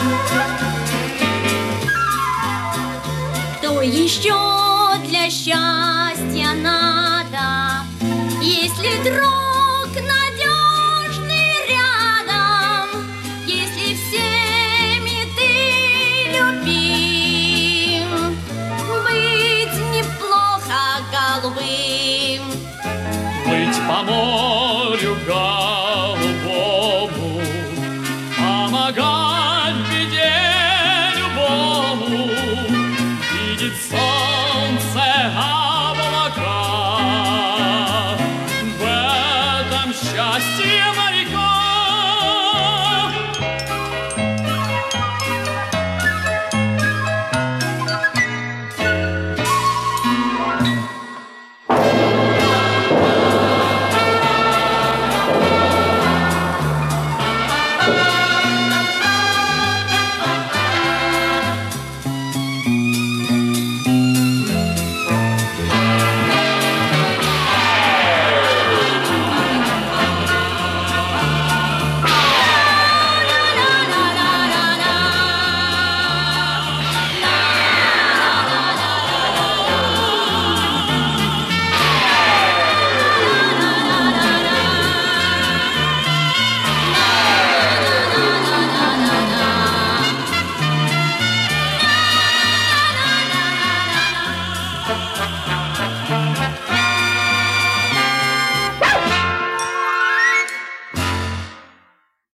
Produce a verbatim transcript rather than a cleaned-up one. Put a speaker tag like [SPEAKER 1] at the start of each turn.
[SPEAKER 1] Что еще для счастья надо, если друг надежный рядом, если всеми ты любим, быть неплохо голубым,
[SPEAKER 2] быть по морю голубому, помогать